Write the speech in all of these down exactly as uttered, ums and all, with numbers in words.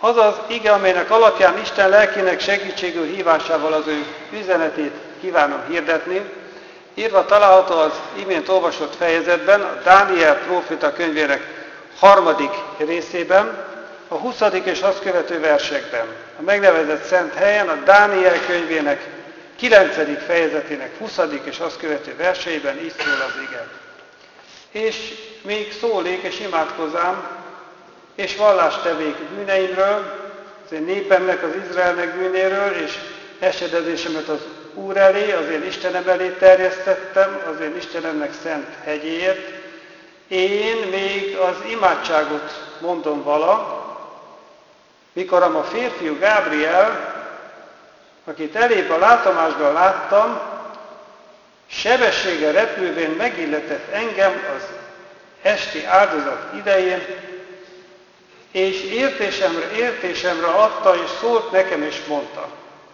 Az az ige, amelynek alapján Isten lelkének segítségül hívásával az ő üzenetét kívánom hirdetni, írva található az imént olvasott fejezetben, a Dániel próféta könyvének harmadik részében, a huszadik és azt követő versekben. A megnevezett szent helyen a Dániel könyvének kilencedik fejezetének huszadik és azt követő verseiben így szól az ige. És még szólék és imádkozzám, és vallást tevék bűneimről, az én népemnek, az Izraelnek bűnéről, és esedezésemet az Úr elé, az én Istenem elé terjesztettem, az én Istenemnek szent hegyéért. Én még az imádságot mondom vala, mikor a férfiú Gábriel, akit elébb a látomásban láttam, sebességgel repülvén megilletett engem az esti áldozat idején, és értésemre, értésemre adta, és szólt nekem, és mondta: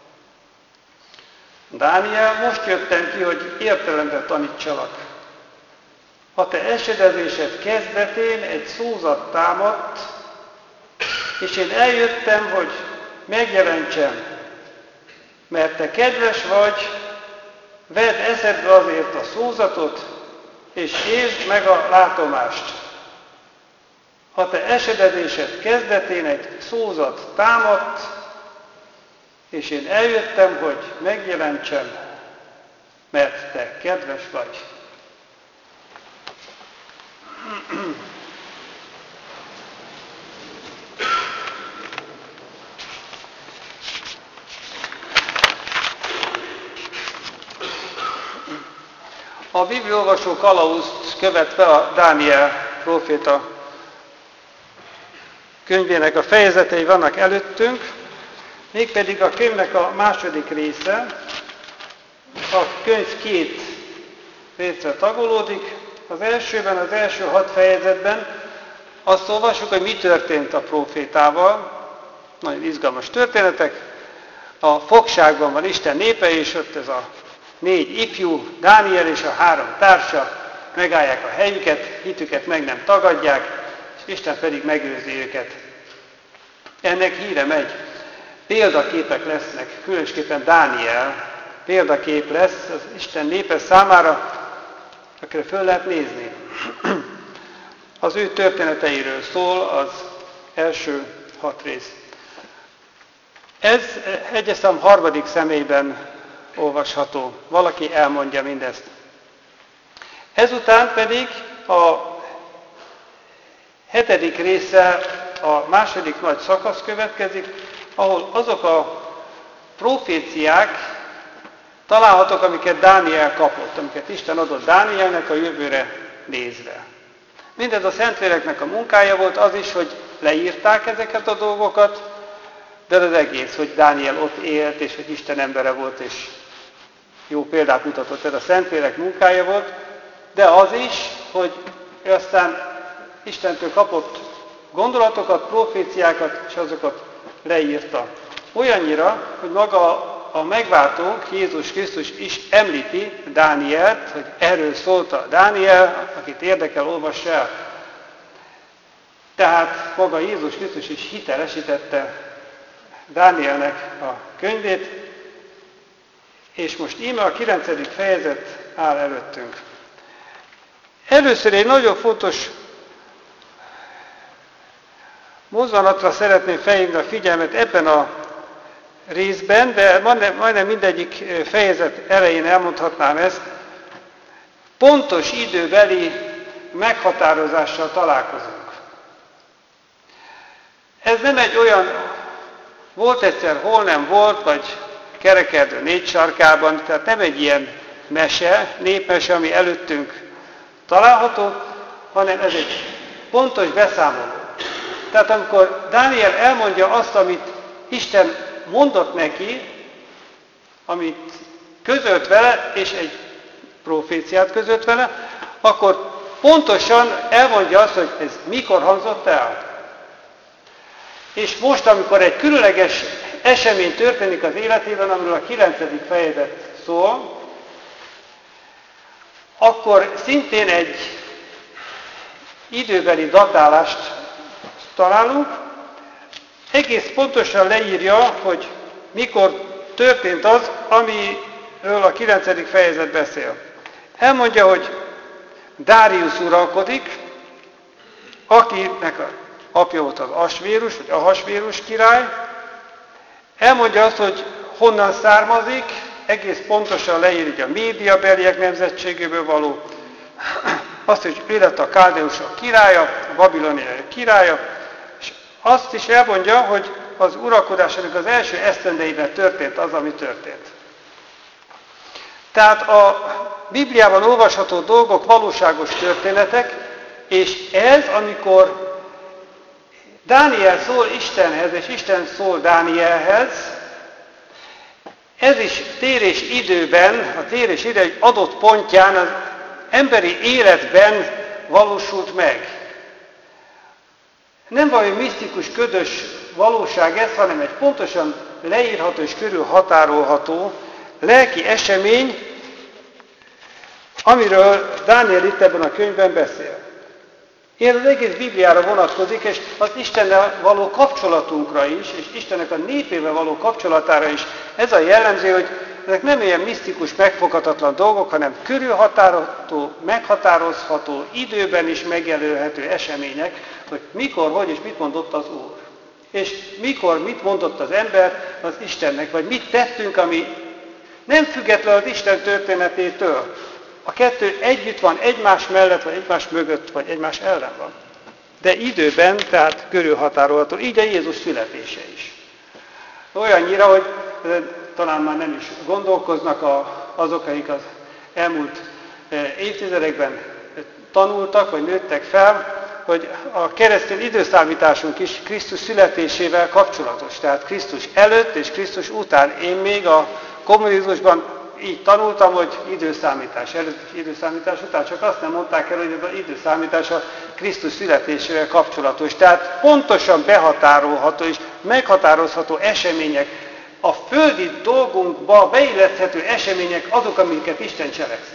Dániel, most jöttem ki, hogy értelemre tanítsalak. A te esedezésed kezdetén egy szózat támadt, és én eljöttem, hogy megjelentsem, mert te kedves vagy, vedd eszedbe azért a szózatot, és értsd meg a látomást. A te esedezésed kezdetén egy szózat támadt, és én eljöttem, hogy megjelentsem, mert te kedves vagy. A bibliaolvasó kalauzt követve a Dániel próféta könyvének a fejezetei vannak előttünk, mégpedig a könyvnek a második része, a könyv két részre tagolódik. Az elsőben, az első hat fejezetben azt olvassuk, hogy mi történt a prófétával. Nagyon izgalmas történetek. A fogságban van Isten népe, és ott ez a négy ifjú, Dániel és a három társa megállják a helyüket, hitüket meg nem tagadják, és Isten pedig megőrzi őket. Ennek híre megy. Példaképek lesznek, különösképpen Dániel példakép lesz az Isten népe számára, akire föl lehet nézni. Az ő történeteiről szól az első hat rész. Ez egyes szám harmadik személyben olvasható. Valaki elmondja mindezt. Ezután pedig a hetedik része, a második nagy szakasz következik, ahol azok a proféciák találhatók, amiket Dániel kapott, amiket Isten adott Dánielnek a jövőre nézve. Mindez a Szentléleknek a munkája volt, az is, hogy leírták ezeket a dolgokat, de az egész, hogy Dániel ott élt, és hogy Isten embere volt, és jó példát mutatott, ez a Szentlélek munkája volt, de az is, hogy ő aztán Istentől kapott gondolatokat, proféciákat, és azokat leírta. Olyannyira, hogy maga a megváltónk, Jézus Krisztus is említi Dánielt, hogy erről szólt a Dániel, akit érdekel, olvass el. Tehát maga Jézus Krisztus is hitelesítette Dánielnek a könyvét, és most íme a kilencedik fejezet áll előttünk. Először egy nagyon fontos mozzanatra szeretném felhívni a figyelmet ebben a részben, de majdnem, majdnem mindegyik fejezet elején elmondhatnám ezt. Pontos időbeli meghatározással találkozunk. Ez nem egy olyan, volt egyszer, hol nem volt, vagy kerekedő négy sarkában, tehát nem egy ilyen mese, népmese, ami előttünk található, hanem ez egy pontos beszámoló. Tehát amikor Dániel elmondja azt, amit Isten mondott neki, amit közölt vele, és egy proféciát közölt vele, akkor pontosan elmondja azt, hogy ez mikor hangzott el. És most, amikor egy különleges esemény történik az életében, amiről a kilencedik fejezet szól, akkor szintén egy időbeli datálást találunk, egész pontosan leírja, hogy mikor történt az, amiről a kilencedik fejezet beszél. Elmondja, hogy Dáriusz uralkodik, akinek a apja volt az Asvérus, vagy Ahasvérus király. Elmondja azt, hogy honnan származik, egész pontosan leírja a médiabeliek nemzetségéből való, azt, hogy ő lett a káldeusok királya, a babiloniai királya, és azt is elmondja, hogy az uralkodásának az első esztendeiben történt az, ami történt. Tehát a Bibliában olvasható dolgok valóságos történetek, és ez, amikor Dániel szól Istenhez, és Isten szól Dánielhez, ez is térés időben, a térés ide egy adott pontján az emberi életben valósult meg. Nem valami misztikus, ködös valóság ez, hanem egy pontosan leírható és körülhatárolható lelki esemény, amiről Dániel itt ebben a könyvben beszél. Ilyen az egész Bibliára vonatkozik, és az Istennel való kapcsolatunkra is, és Istennek a népével való kapcsolatára is. Ez a jellemző, hogy ezek nem ilyen misztikus, megfoghatatlan dolgok, hanem körülhatárolható, meghatározható, időben is megjelölhető események, hogy mikor, hogy és mit mondott az Úr. És mikor, mit mondott az ember az Istennek, vagy mit tettünk, ami nem független az Isten történetétől. A kettő együtt van, egymás mellett, vagy egymás mögött, vagy egymás ellen van. De időben, tehát körülhatárolható. Így a Jézus születése is. Olyannyira, hogy talán már nem is gondolkoznak azok, akik az elmúlt évtizedekben tanultak, vagy nőttek fel, hogy a keresztény időszámításunk is Krisztus születésével kapcsolatos. Tehát Krisztus előtt és Krisztus után. Én még a kommunizmusban így tanultam, hogy időszámítás előtt és időszámítás után, csak azt nem mondták el, hogy az időszámítás a Krisztus születésével kapcsolatos. Tehát pontosan behatárolható és meghatározható események, a földi dolgunkba beilleszthető események azok, amiket Isten cselekszik.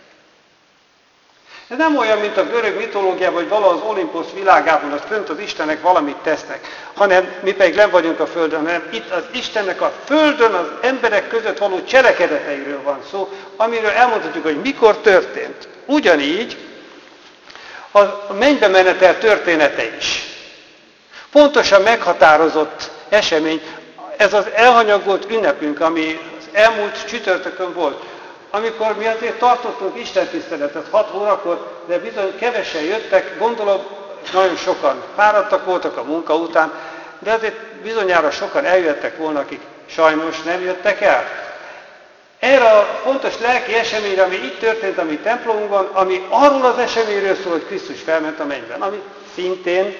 Ez nem olyan, mint a görög mitológiában, hogy valahol az Olimposz világában, az fönt az Istenek valamit tesznek, hanem mi pedig nem vagyunk a földön, hanem itt az Istennek a földön az emberek között való cselekedeteiről van szó, amiről elmondhatjuk, hogy mikor történt. Ugyanígy a mennybe menetel története is. Pontosan meghatározott esemény, ez az elhanyagolt ünnepünk, ami az elmúlt csütörtökön volt, amikor mi azért tartottunk istentiszteletet hat órakor, de bizony kevesen jöttek, gondolom nagyon sokan fáradtak voltak a munka után, de azért bizonyára sokan eljöttek volna, akik sajnos nem jöttek el. Erre a fontos lelki eseményre, ami itt történt a mi templomunkban, ami arról az eseményről szól, hogy Krisztus felment a mennyben, ami szintén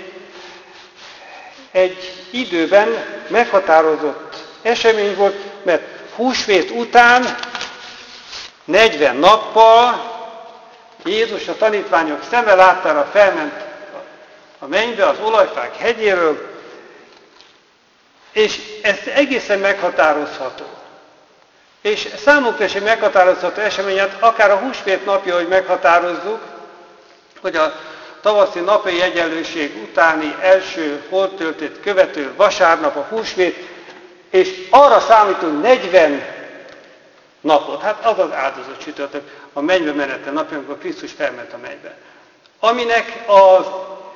egy időben meghatározott esemény volt, mert húsvét után negyven nappal Jézus a tanítványok szeme láttára felment a mennybe, az olajfák hegyéről, és ez egészen meghatározható. És számunkra is egy meghatározható eseményet, akár a húsvét napja, hogy meghatározzuk, hogy a tavaszi napi egyenlőség utáni első holdtöltét követő vasárnap a húsvét, és arra számítunk negyven napot. Hát az az áldozat csütörtök, a mennybe menete napja, amikor Krisztus felment a mennybe. Aminek az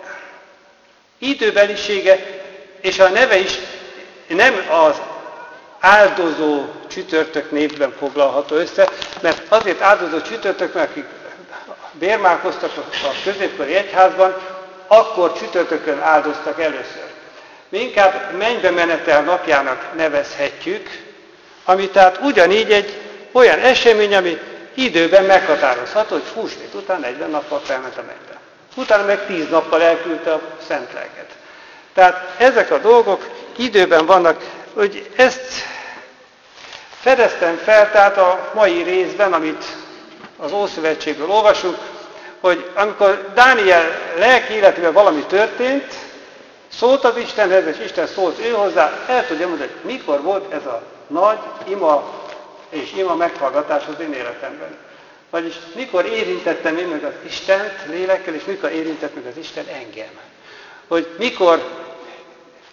időbelisége és a neve is nem az áldozó csütörtök névben foglalható össze, mert azért áldozó csütörtök, mert akik bérmálkoztak a középkori egyházban, akkor csütörtökön áldoztak először. Mi inkább mennybe menetel napjának nevezhetjük, ami tehát ugyanígy egy olyan esemény, ami időben meghatározható, hogy húsvét után negyven nappal felment a mennybe. Utána meg tíz nappal elküldte a szent lelket. Tehát ezek a dolgok időben vannak, hogy ezt fedeztem fel, tehát a mai részben, amit az Ószövetségből olvasunk, hogy amikor Dániel lelki életében valami történt, szólt az Istenhez, és Isten szólt ő hozzá, el tudja mondani, hogy mikor volt ez a nagy ima és ima meghallgatás az én életemben. Vagyis mikor érintettem én meg az Istent lélekkel, és mikor érintett meg az Isten engem. Hogy mikor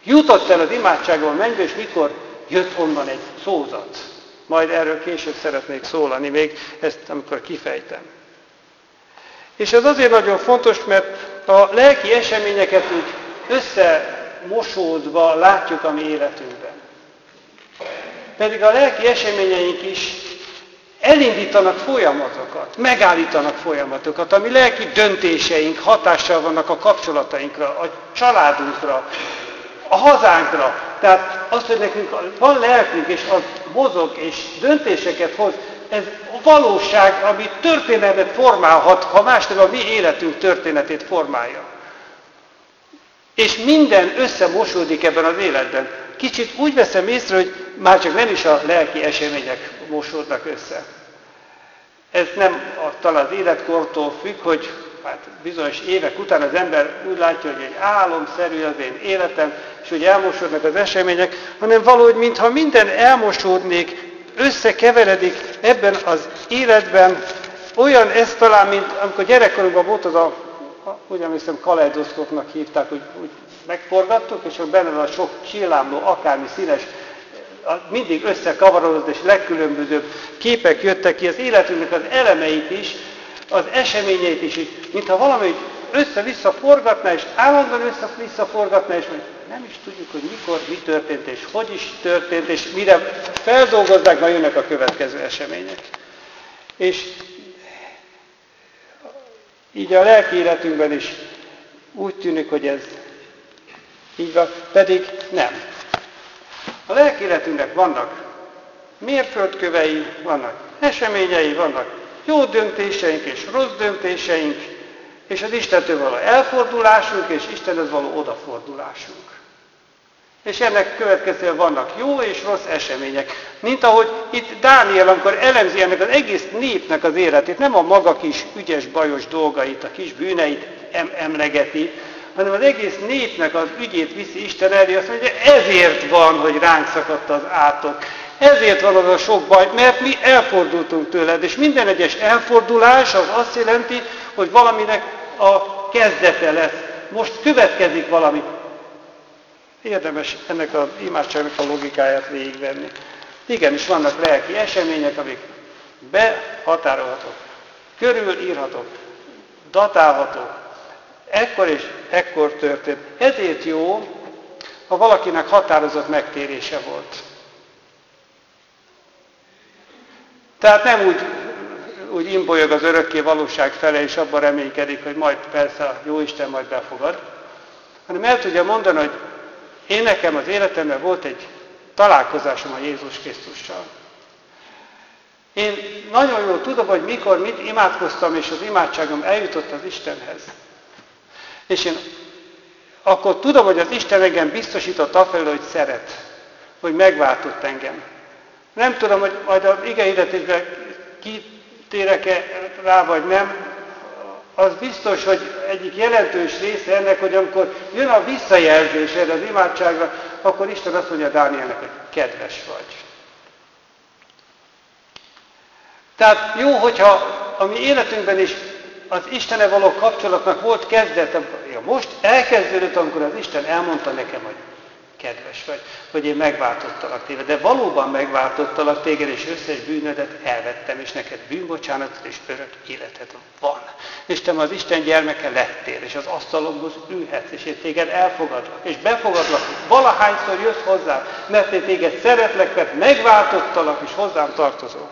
jutott el az imádságból mennybe, és mikor jött onnan egy szózat. Majd erről később szeretnék szólani, még ezt amikor kifejtem. És ez azért nagyon fontos, mert a lelki eseményeket úgy összemosódva látjuk a mi életünkben. Pedig a lelki eseményeink is elindítanak folyamatokat, megállítanak folyamatokat, ami lelki döntéseink hatással vannak a kapcsolatainkra, a családunkra, a hazánkra. Tehát azt, hogy nekünk van lelkünk, és az mozog, és döntéseket hoz, ez a valóság, ami történetet formálhat, ha más nem a mi életünk történetét formálja. És minden összemosódik ebben az életben. Kicsit úgy veszem észre, hogy már csak nem is a lelki események mosódnak össze. Ez nem talán az életkortól függ, hogy hát bizonyos évek után az ember úgy látja, hogy egy álomszerű az én életem, és hogy elmosódnak az események, hanem valahogy, mintha minden elmosódnék, összekeveredik ebben az életben. Olyan ez talán, mint amikor gyerekkorunkban volt az a, úgy emlékszem, kaleidoszkópnak hívták, hogy úgy megforgattuk, és akkor benne a sok csillámló, akármi színes, mindig összekavarodott, és legkülönbözőbb képek jöttek ki, az életünknek az elemeit is, az eseményeit is, mintha valami össze-vissza forgatná, és állandóan össze-vissza forgatná, és nem is tudjuk, hogy mikor, mi történt, és hogy is történt, és mire feldolgozzák, majd jönnek a következő események. És így a lelki életünkben is úgy tűnik, hogy ez így van, pedig nem. A lelki életünknek vannak mérföldkövei, vannak eseményei, vannak jó döntéseink és rossz döntéseink, és az Istentől való elfordulásunk, és Istenhez való odafordulásunk. És ennek következően vannak jó és rossz események. Mint ahogy itt Dániel, amikor elemzi ennek az egész népnek az életét, nem a maga kis ügyes, bajos dolgait, a kis bűneit em- emlegeti, hanem az egész népnek az ügyét viszi Isten elé, azt mondja, hogy ezért van, hogy ránk szakadt az átok. Ezért van az a sok baj, mert mi elfordultunk tőled, és minden egyes elfordulás az azt jelenti, hogy valaminek a kezdete lesz. Most következik valami. Érdemes ennek az imádságnak a logikáját végigvenni. Igenis vannak lelki események, amik behatárolhatók, körülírhatók, datálhatók. Ekkor és ekkor történt. Ezért jó, ha valakinek határozott megtérése volt. Tehát nem úgy, úgy imbolyog az örökké valóság fele, és abban reménykedik, hogy majd persze a Jóisten majd befogad, hanem el tudja mondani, hogy én nekem az életemben volt egy találkozásom a Jézus Krisztussal. Én nagyon jól tudom, hogy mikor mit imádkoztam, és az imádságom eljutott az Istenhez. És én akkor tudom, hogy az Isten engem biztosított afelől, hogy szeret, hogy megváltott engem. Nem tudom, hogy majd az igehirdetésben kitérek-e rá, vagy nem. Az biztos, hogy egyik jelentős része ennek, hogy amikor jön a visszajelzés erre az imádságra, akkor Isten azt mondja Dánielnek, hogy kedves vagy. Tehát jó, hogyha a mi életünkben is az Istennel való kapcsolatnak volt kezdete, most elkezdődött, amikor az Isten elmondta nekem, hogy kedves vagy, hogy én megváltottalak téged, de valóban megváltottalak téged, és összes bűnödet elvettem, és neked bűnbocsánatot és örök életed van. És te az Isten gyermeke lettél, és az asztalomhoz ülhetsz, és én téged elfogadlak, és befogadlak, valahányszor jössz hozzám, mert én téged szeretlek, mert megváltottalak, és hozzám tartozol.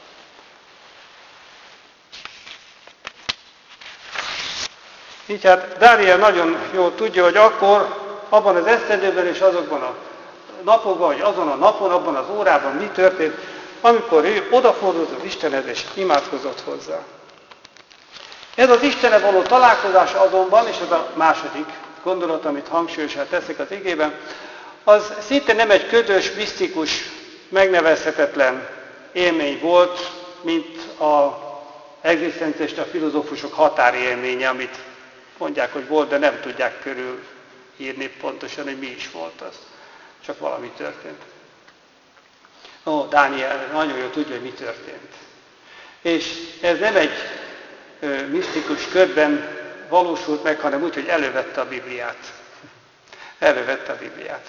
Így hát Dániel nagyon jól tudja, hogy akkor, abban az esztendőben és azokban a napokban, vagy azon a napon, abban az órában mi történt, amikor ő odafordult az Istenhez és imádkozott hozzá. Ez az Istennel való találkozás azonban, és ez a második gondolat, amit hangsúlyosan teszek az igében, az szinte nem egy ködös, misztikus, megnevezhetetlen élmény volt, mint az egzisztencialista filozófusok határélménye, amit mondják, hogy volt, de nem tudják körülírni pontosan, hogy mi is volt az. Csak valami történt. Ó, Dániel nagyon jól tudja, hogy mi történt. És ez nem egy ö, misztikus körben valósult meg, hanem úgy, hogy elővette a Bibliát. elővette a Bibliát.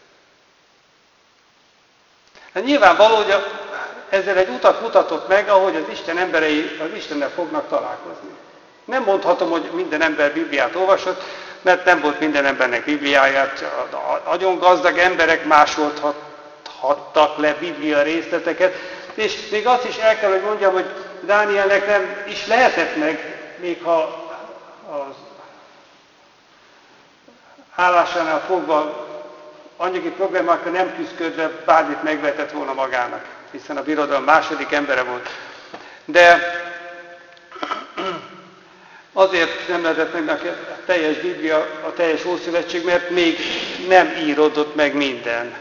Hát nyilvánvaló, hogy ezzel egy utat mutatott meg, ahogy az Isten emberei az Istennel fognak találkozni. Nem mondhatom, hogy minden ember Bibliát olvasott, mert nem volt minden embernek Bibliáját. Nagyon gazdag emberek másolhattak le Biblia részleteket, és még azt is el kell, hogy mondjam, hogy Dánielnek nem is lehetett meg, még ha az állásánál fogva anyagi problémákkal nem küzdködve bármit megvetett volna magának, hiszen a birodalom második embere volt. De azért nem lehetett meg neki a teljes Biblia, a teljes Ószövetség, mert még nem íródott meg minden.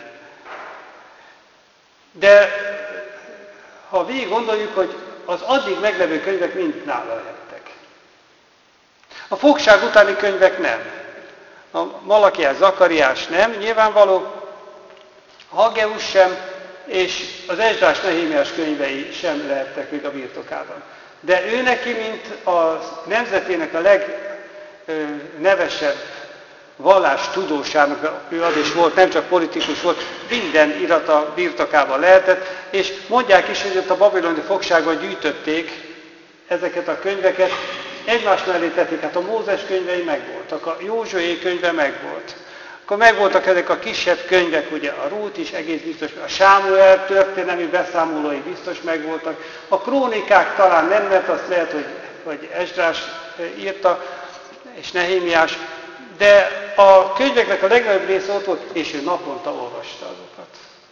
De ha végig gondoljuk, hogy az addig meglevő könyvek mind nála lehettek. A fogság utáni könyvek nem. A Malakiás, Zakariás nem, nyilvánvaló, a Haggeus sem, és az Esdrás, Nehémiás könyvei sem lehettek még a birtokában. De ő neki, mint a nemzetének a legnevesebb vallástudósának, ő az is volt, nem csak politikus volt, minden irata birtokában lehetett, és mondják is, hogy ott a babiloni fogságban gyűjtötték ezeket a könyveket, egymás mellé tették, hát a Mózes könyvei megvoltak, a Józsué könyve megvolt. Akkor megvoltak ezek a kisebb könyvek, ugye a Rút is egész biztos, a Sámuel történelmi beszámolói biztos megvoltak, a krónikák talán nem, mert azt lehet, hogy, hogy Esdrás írta, és Nehémiás, de a könyveknek a legnagyobb része ott volt, és ő naponta olvasta azokat.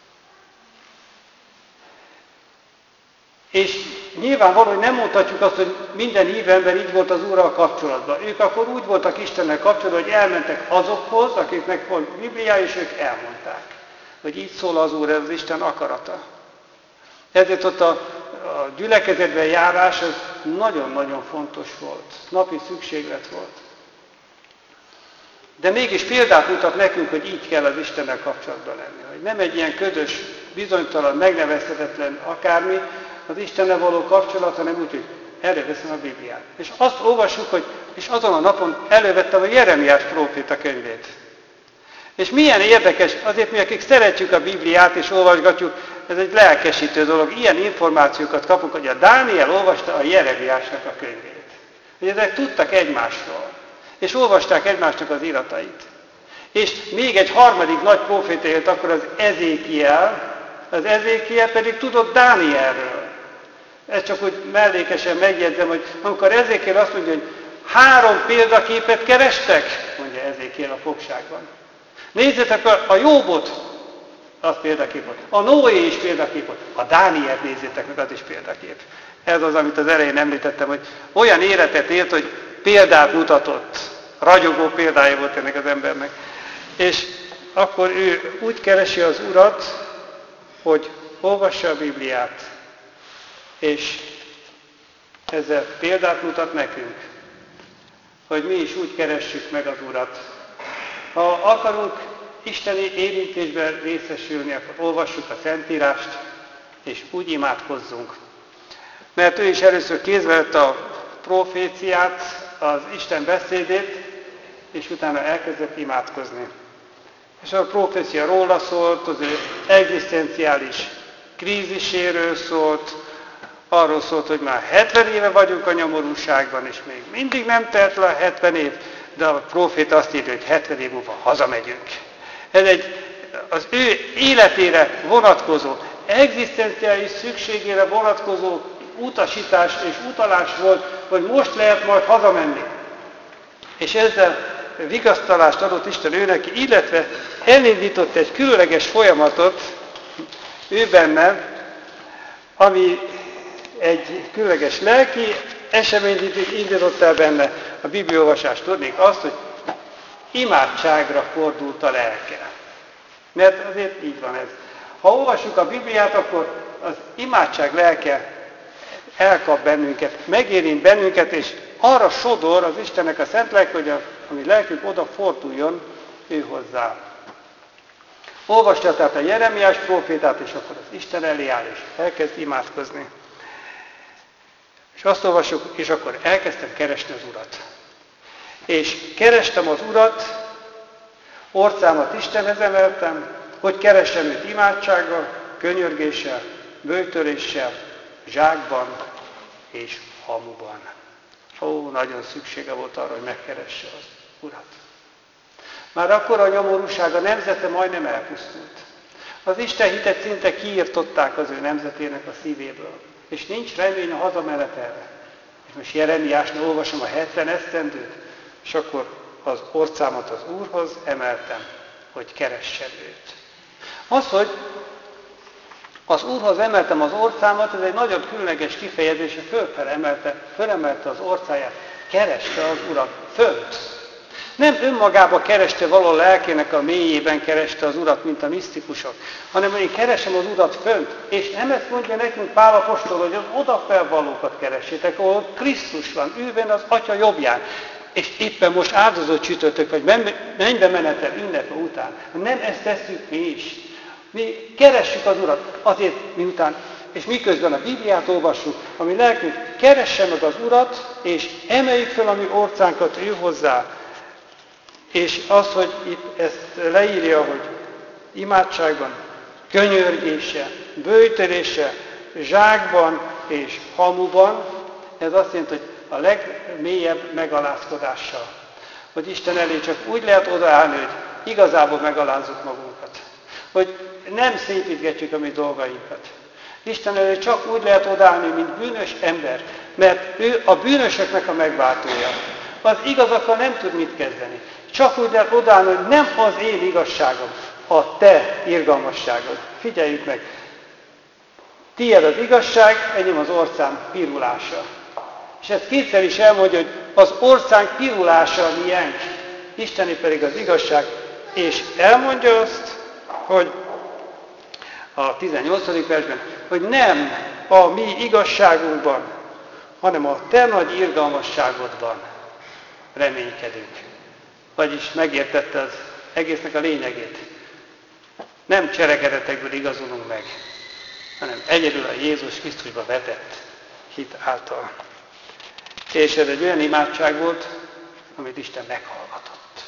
És nyilvánvaló, hogy nem mondhatjuk azt, hogy minden hívő ember így volt az Úrral kapcsolatban. Ők akkor úgy voltak Istennel kapcsolatban, hogy elmentek azokhoz, akiknek volt Biblia, és ők elmondták, hogy így szól az Úr, ez az Isten akarata. Ezért ott a, a gyülekezetben járás az nagyon-nagyon fontos volt, napi szükséglet volt. De mégis példát mutat nekünk, hogy így kell az Istennel kapcsolatban lenni. Hogy nem egy ilyen ködös, bizonytalan, megnevezhetetlen akármi, az Istennel való kapcsolat, hanem úgy, hogy előveszem a Bibliát. És azt olvassuk, hogy és azon a napon elővettem a Jeremiás próféta könyvét. És milyen érdekes, azért mi, akik szeretjük a Bibliát és olvasgatjuk, ez egy lelkesítő dolog, ilyen információkat kapunk, hogy a Dániel olvasta a Jeremiásnak a könyvét. Hogy ezek tudtak egymásról, és olvasták egymásnak az iratait. És még egy harmadik nagy próféta élt akkor az Ezékiel, az Ezékiel pedig tudott Dánielről. Ezt csak úgy mellékesen megjegyzem, hogy amikor Ezékiel azt mondja, hogy három példaképet kerestek, mondja Ezékiel a fogságban. Nézzétek a Jóbot, az példakép volt. A Noé is példakép volt. A Dánielt nézzétek meg, az is példakép. Ez az, amit az elején említettem, hogy olyan életet élt, hogy példát mutatott. Ragyogó példája volt ennek az embernek. És akkor ő úgy keresi az Urat, hogy olvassa a Bibliát, és ezzel példát mutat nekünk, hogy mi is úgy keressük meg az Urat. Ha akarunk isteni érintésben részesülni, akkor olvassuk a Szentírást, és úgy imádkozzunk. Mert ő is először kézbe vette a proféciát, az Isten beszédét, és utána elkezdett imádkozni. És a profécia róla szólt, az ő egzisztenciális kríziséről szólt, arról szólt, hogy már hetven éve vagyunk a nyomorúságban, és még mindig nem telt le a hetven év, de a próféta azt írja, hogy hetven év múlva hazamegyünk. Ez egy az ő életére vonatkozó, egzisztenciális szükségére vonatkozó utasítás és utalás volt, hogy most lehet majd hazamenni. És ezzel vigasztalást adott Isten ő neki, illetve elindított egy különleges folyamatot ő benne, ami egy különleges lelki eseményt indított el benne, a bibliaolvasást tudnék azt, hogy imádságra fordult a lelke. Mert azért így van ez. Ha olvassuk a Bibliát, akkor az imádság lelke elkap bennünket, megérint bennünket, és arra sodor az Istennek a szent lelke, hogy a, ami lelkünk oda forduljon ő hozzá. Olvasta tehát a Jeremiás prófétát, és akkor az Isten elé áll, és elkezd imádkozni. És azt olvassuk, és akkor elkezdtem keresni az Urat. És kerestem az Urat Orcámat Istenhez emeltem, hogy keressem őt imádsággal, könyörgéssel, böjtöléssel, zsákban és hamuban. Ó, nagyon szüksége volt arra, hogy megkeresse az Urat. Már akkor a nyomorúság, a nemzete majdnem elpusztult. Az Isten hitet szinte kiirtották az ő nemzetének a szívéből. És nincs remény a hazamenetelre. És most Jeremiásnál olvasom a hetven esztendőt, és akkor az orcámat az Úrhoz emeltem, hogy keressem őt. Az, hogy az Úrhoz emeltem az orcámat, ez egy nagyon különleges kifejezés, fölfelemelte, fölemelte az orcáját, kereste az Urat fönt. Nem önmagába kereste való lelkének a mélyében kereste az Urat, mint a misztikusok, hanem én keresem az Urat fönt, és nem ezt mondja nekünk Pál apostol, hogy az odafelvalókat keressétek, ahol Krisztus van, ő van az Atya jobbján. És éppen most áldozott csütörtök, vagy mennybe menetel ünnepe után. Nem ezt tesszük mi is. Mi keressük az Urat azért, miután, és miközben a Bibliát olvassuk, ami lelkünk keresse meg az Urat, és emeljük fel a mi orcánkat ő hozzá. És az, hogy itt ezt leírja, hogy imádságban, könyörgése, böjtölése, zsákban és hamuban, ez azt jelenti, hogy a legmélyebb megalázkodással. Hogy Isten elé csak úgy lehet odaállni, hogy igazából megalázzuk magunkat. Hogy nem szépítgetjük a mi dolgainkat. Isten elé csak úgy lehet odaállni, mint bűnös ember, mert ő a bűnösöknek a megváltója. Az igazakkal nem tud mit kezdeni. Csak úgy lehet odaállni, hogy nem az én igazságom, a te irgalmasságod. Figyeljük meg! Tied az igazság, enyém az orcám pirulása. És ezt kétszer is elmondja, hogy az orcánk pirulása a miénk, Isteni pedig az igazság. És elmondja azt, hogy a tizennyolcadik versben, hogy nem a mi igazságunkban, hanem a te nagy irgalmasságodban reménykedünk. Vagyis megértette az egésznek a lényegét. Nem cselekedetekből igazulunk meg, hanem egyedül a Jézus Krisztusba vetett hit által. És ez egy olyan imádság volt, amit Isten meghallgatott.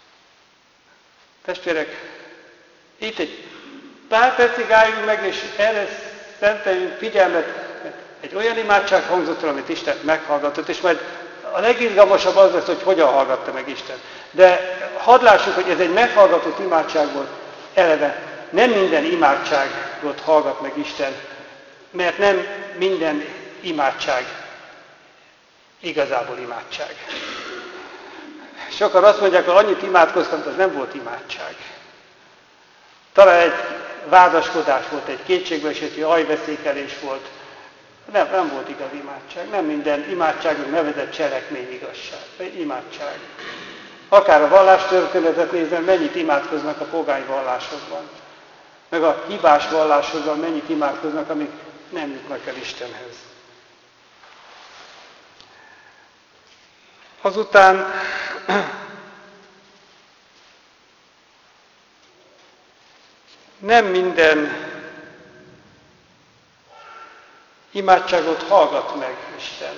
Testvérek, itt egy pár percig álljunk meg, és erre szenteljünk figyelmet, mert egy olyan imádság hangzott el, amit Isten meghallgatott, és majd a legizgalmasabb az lesz, hogy hogyan hallgatta meg Isten. De hadd lássuk, hogy ez egy meghallgatott imádság volt eleve. Nem minden imádságot hallgat meg Isten, mert nem minden imádság igazából imádság. Sokan azt mondják, hogy annyit imádkoztam, az nem volt imádság. Talán egy vádaskodás volt, egy kétségbeesett ajveszékelés volt. Nem, nem volt igaz imádság. Nem minden imádságnak nevezett cselekmény igazság. Imádság. Akár a vallástörténetet nézem, mennyit imádkoznak a pogány vallásokban. Meg a hibás vallásokban mennyit imádkoznak, amik nem jutnak el Istenhez. Azután nem minden imádságot hallgat meg Isten.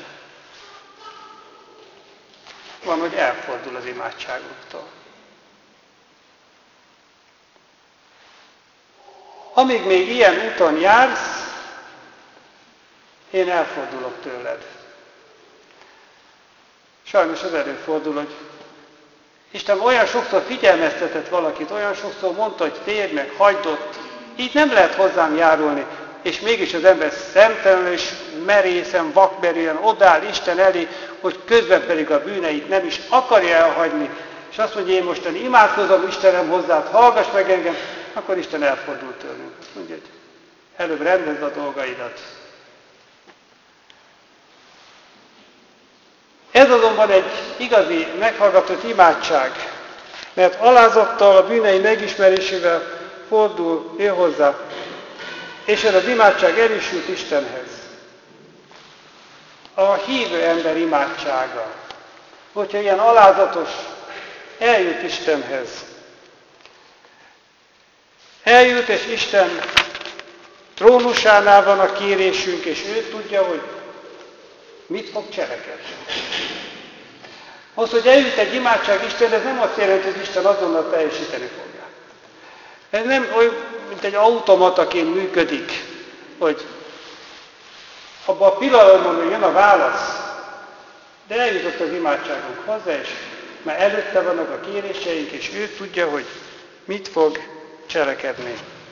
Van, hogy elfordul az imádságoktól. Amíg még ilyen úton jársz, én elfordulok tőled. Sajnos az előfordul, hogy Isten olyan sokszor figyelmeztetett valakit, olyan sokszor mondta, hogy térj meg, hagyd ott. Így nem lehet hozzám járulni. És mégis az ember szemtelenül és merészen, vakmerően odáll Isten elé, hogy közben pedig a bűneit nem is akarja elhagyni. És azt mondja, én mostan imádkozom Istenem hozzád, hallgass meg engem, akkor Isten elfordul tőlünk. Azt mondja, hogy előbb rendezd a dolgaidat. Ez azonban egy igazi, meghallgatott imádság, mert alázattal, a bűnei megismerésével fordul ő hozzá, és ez az imádság elisült Istenhez. A hívő ember imádsága, hogyha ilyen alázatos, eljut Istenhez. Eljut, és Isten trónusánál van a kérésünk, és ő tudja, hogy mit fog cselekedni. Az, hogy eljut egy imádság Isten, ez nem azt jelenti, hogy Isten azonnal teljesíteni fogja. Ez nem olyan, mint egy automataként működik, hogy abban a pillanatban, hogy jön a válasz, de eljutott az imádságunk hozzá, és már előtte vannak a kéréseink, és ő tudja, hogy mit fog cselekedni.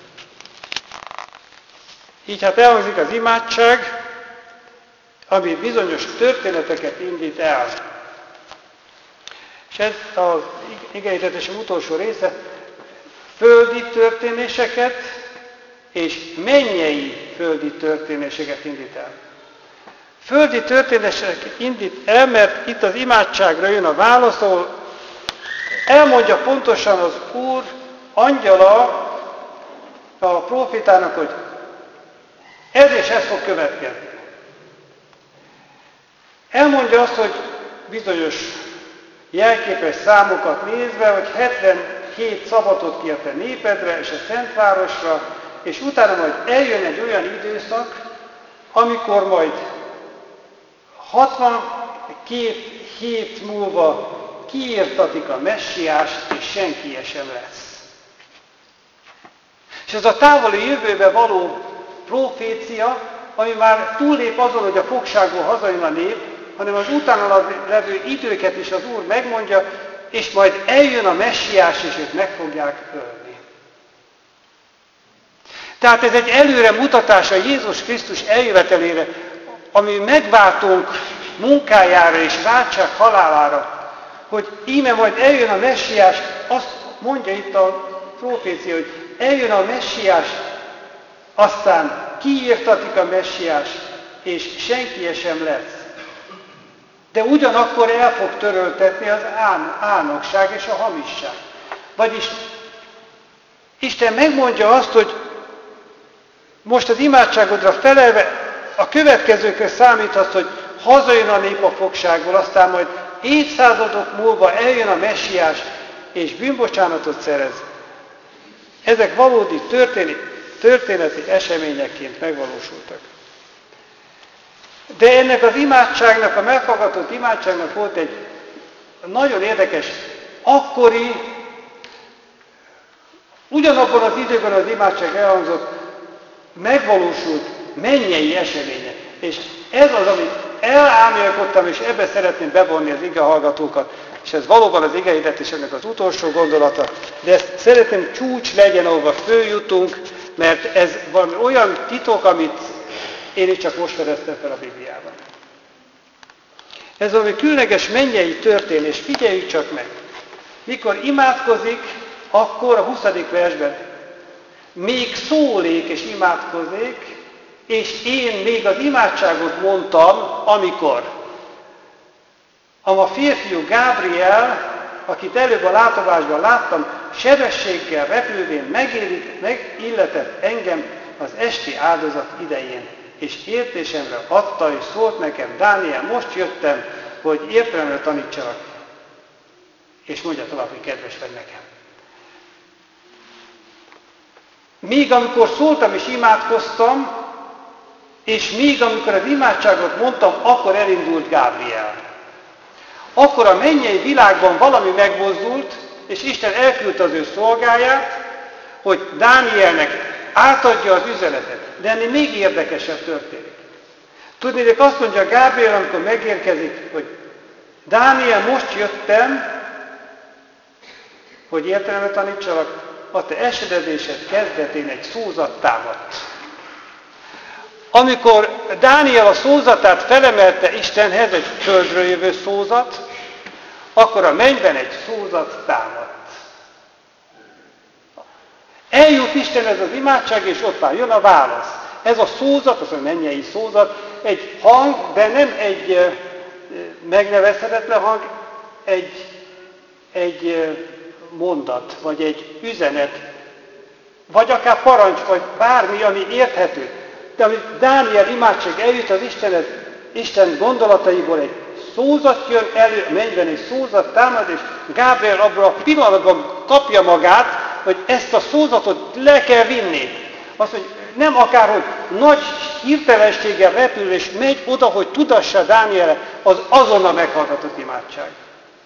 Így hát elhangzik az imádság, ami bizonyos történeteket indít el. És ez az igehirdetésem utolsó része, földi történéseket és mennyei földi történéseket indít el. Földi történéseket indít el, mert itt az imádságra jön a válasz, ahol elmondja pontosan az Úr angyala a prófétának, hogy ez és ez fog következni. Elmondja azt, hogy bizonyos jelképes számokat nézve, hogy hetvenhét szabatot ki a te népedre és a Szentvárosra, és utána majd eljön egy olyan időszak, amikor majd hatvankét hét múlva kiírtatik a messiást, és senki sem lesz. És ez a távoli jövőbe való profécia, ami már túllép azon, hogy a fogságból hazajön a nép, hanem az utána levő időket is az Úr megmondja, és majd eljön a messiás, és őt meg fogják ölni. Tehát ez egy előre mutatás a Jézus Krisztus eljövetelére, ami megváltunk munkájára és váltság halálára, hogy íme majd eljön a messiás, azt mondja itt a profécia, hogy eljön a messiás, aztán kiírtatik a messiás, és senki sem lesz. De ugyanakkor el fog töröltetni az álnokság és a hamisság. Vagyis Isten megmondja azt, hogy most az imádságodra felelve a következőkre számíthatsz, hogy hazajön a nép a fogságból, aztán majd évszázadok múlva eljön a messiás, és bűnbocsánatot szerez. Ezek valódi történeti, történeti eseményekként megvalósultak. De ennek az imádságnak, a meghallgatott imádságnak volt egy nagyon érdekes, akkori, ugyanabban az időben az imádság elhangzott, megvalósult mennyei eseménye. És ez az, amit elálmélkodtam, és ebbe szeretném bevonni az igehallgatókat, és ez valóban az igehirdetésnek az utolsó gondolata, de ezt szeretném csúcs legyen, ahova följutunk, mert ez valami olyan titok, amit én is csak most fedeztem fel a Bibliában. Ez valami különleges mennyei történés, figyeljük csak meg. Mikor imádkozik, akkor a huszadik versben még szólék és imádkozik, és én még az imádságot mondtam, amikor a férfiú Gábriel, akit előbb a látomásban láttam, sebességgel repülvén megilletett engem az esti áldozat idején, és értésemre adta, és szólt nekem, Dániel, most jöttem, hogy értelemre tanítsalak, és mondja tovább, hogy kedves vagy nekem. Míg amikor szóltam és imádkoztam, és míg amikor az imádságot mondtam, akkor elindult Gábriel. Akkor a mennyei világban valami megmozdult, és Isten elküldte az ő szolgáját, hogy Dánielnek átadja az üzenetet. De ennél még érdekesebb történik. Tudnék, azt mondja Gábriel, amikor megérkezik, hogy Dániel, most jöttem, hogy értelemre tanítsalak, a te esedezésed kezdetén egy szózat támadt. Amikor Dániel a szózatát felemelte Istenhez, egy földről jövő szózat, akkor a mennyben egy szózat támadt. Eljut Istenhez az imádság, és ott már jön a válasz. Ez a szózat, az a mennyei szózat, egy hang, de nem egy megnevezhetetlen hang, egy, egy mondat, vagy egy üzenet, vagy akár parancs, vagy bármi, ami érthető. De amit Dániel imádság eljut az Istenhez, Isten gondolataiból egy szózat jön elő, mennyben egy szózat támad, és Gábriel abban a pillanatban kapja magát, hogy ezt a szózatot le kell vinni. Azt, hogy nem akárhogy nagy hirtelenséggel repül, és megy oda, hogy tudassa Dánielre, az azonnal meghallgatott imádság.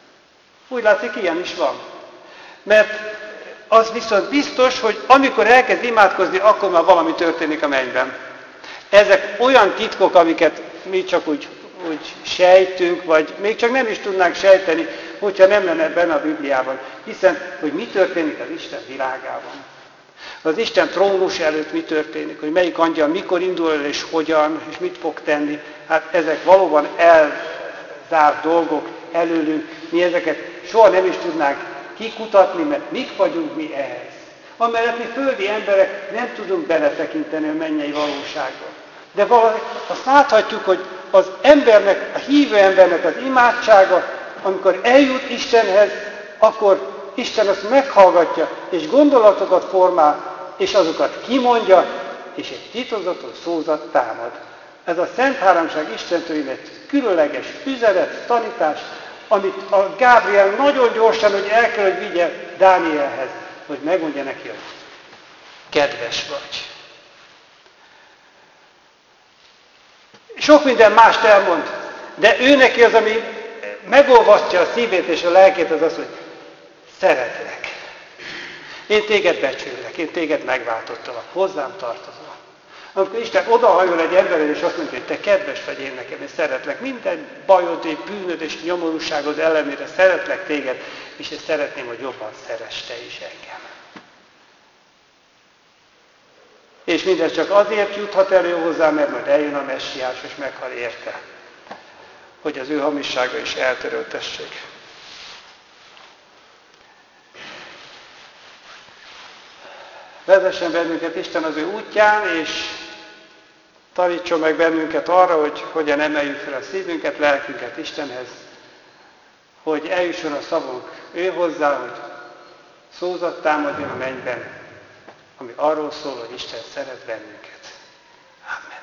Úgy látszik, ilyen is van. Mert az viszont biztos, hogy amikor elkezd imádkozni, akkor már valami történik a mennyben. Ezek olyan titkok, amiket mi csak úgy, úgy sejtünk, vagy még csak nem is tudnánk sejteni, hogyha nem lenne benne a Bibliában. Hiszen, hogy mi történik az Isten világában. Az Isten trónus előtt mi történik, hogy melyik angyal mikor indul el és hogyan, és mit fog tenni. Hát ezek valóban elzárt dolgok előlünk. Mi ezeket soha nem is tudnánk kikutatni, mert mik vagyunk mi ehhez. Amellett mi földi emberek nem tudunk beletekinteni a mennyei valóságba. De valahogy azt láthatjuk, hogy az embernek, a hívő embernek az imádsága, amikor eljut Istenhez, akkor Isten azt meghallgatja, és gondolatokat formál, és azokat kimondja, és egy titokzatos szózat támad. Ez a Szent Háromság Istentől egy különleges üzenet, tanítás, amit a Gábriel nagyon gyorsan, hogy el kell, hogy vigye Dánielhez, hogy megmondja neki, hogy kedves vagy. Sok minden mást elmond, de ő neki az, ami megolvasztja a szívét és a lelkét, az az, hogy szeretlek. Én téged becsülek, én téged megváltottalak, hozzám tartozol. Amikor Isten odahajol egy emberre, és azt mondja, hogy te kedves vagy én nekem, én szeretlek, minden bajod, és bűnöd és nyomorúságod ellenére szeretlek téged, és én szeretném, hogy jobban szeress te is engem. És mindez csak azért juthat elő hozzá, mert majd eljön a messiás, és meghal érte, hogy az ő hamissága is eltöröltessék. Vezessen bennünket Isten az ő útján, és tanítson meg bennünket arra, hogy hogyan emeljük fel a szívünket, lelkünket Istenhez, hogy eljusson a szavunk ő hozzá, hogy szózat támadjon a mennyben, ami arról szól, hogy Isten szeret bennünket. Amen.